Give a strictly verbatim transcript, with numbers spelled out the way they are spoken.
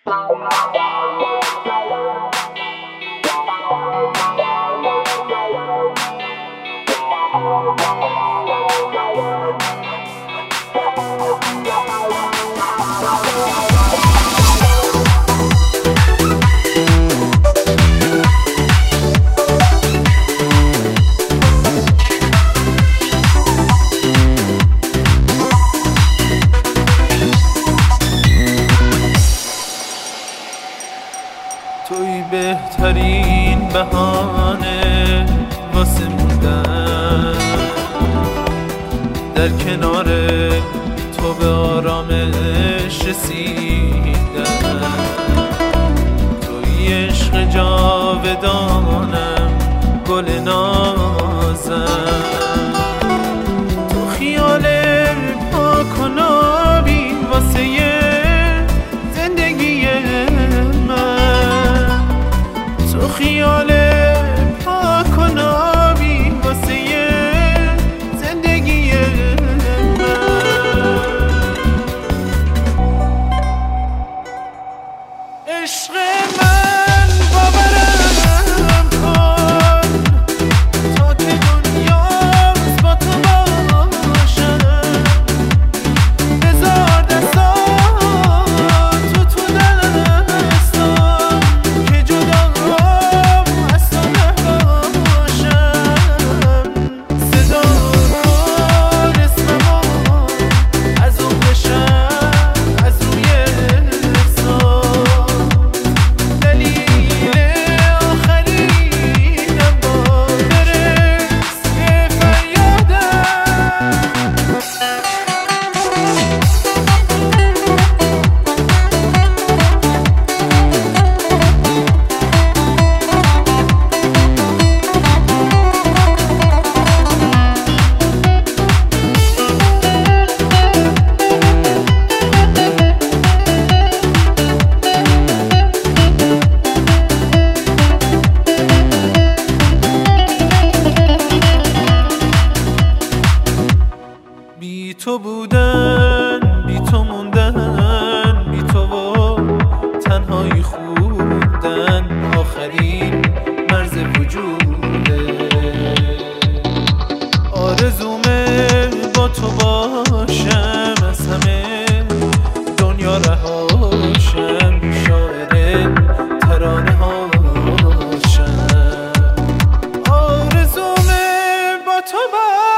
توی بهترین بهانه واسه موندن در کنار تو، به آرامش رسیدن. توی عشق جاودانم، گل نازم، تو خیال پاک و نابی واسه خیال پاک و نابی واسه زندگی من. عشق من باورم کن تا که دنیا با تو باشم. هزار دستان تو تو دستان که جدا بی تو بودن، بی تو موندن، بی تو و تنهایی خوندن آخرین مرز وجوده. آرزومه با تو باشم، از همه دنیا رهاشم، شاعر ترانه هاشم. آرزومه با تو باشم،